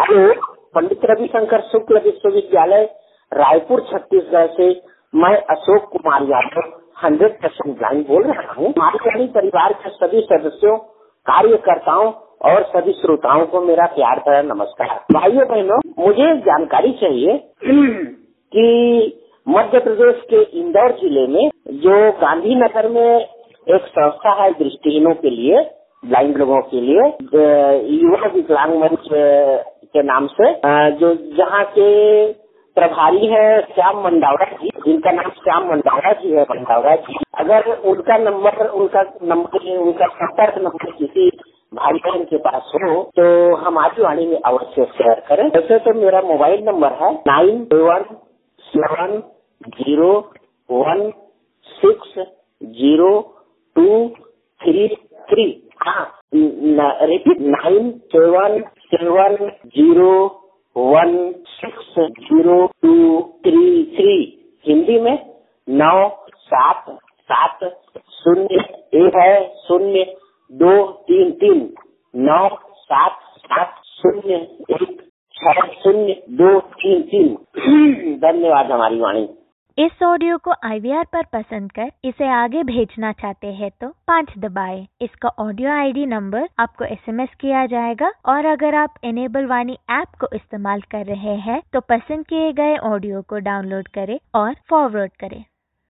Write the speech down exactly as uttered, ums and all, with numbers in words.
Hello, Pandit Ravishankar Shukla विश्वविद्यालय रायपुर छत्तीसगढ़ से मैं Ashok Kumar Yadav hundred percent blind बोल रहा हूँ। हमारे परिवार के सभी सदस्यों, कार्यकर्ताओं और सभी श्रोताओं को मेरा प्यार भरा नमस्कार। भाइयों बहनों, मुझे जानकारी चाहिए कि मध्य प्रदेश के इंदौर जिले में जो गांधीनगर में एक संस्था है दृष्टिहीनों के लिए, ब्लाइंड लोगों के लिए, युवा विकलांग मंच के नाम से, जो जहाँ के प्रभारी है श्याम मंडावरा जी, जिनका नाम श्याम मंडावरा जी है। मंडावरा जी, अगर उनका नंबर उनका नंबर उनका संपर्क नंबर किसी भाई बहन के पास हो तो हम आकाशवाणी में अवश्य शेयर करें। वैसे तो मेरा मोबाइल नंबर है nine one seven zero one six zero two three three. हाँ, repeat nine seven seven zero one six zero two three three. Hindi में नौ सात सात शून्य एक है शून्य दो तीन तीन नौ सात सात शून्य एक छह शून्य दो तीन तीन। धन्यवाद हमारी वाणी। इस ऑडियो को आई वी आर पर पसंद कर इसे आगे भेजना चाहते हैं तो पाँच दबाएं। इसका ऑडियो आई डी नंबर आपको एस एम एस किया जाएगा और अगर आप इनेबल वाणी ऐप को इस्तेमाल कर रहे हैं तो पसंद किए गए ऑडियो को डाउनलोड करें और फॉरवर्ड करें।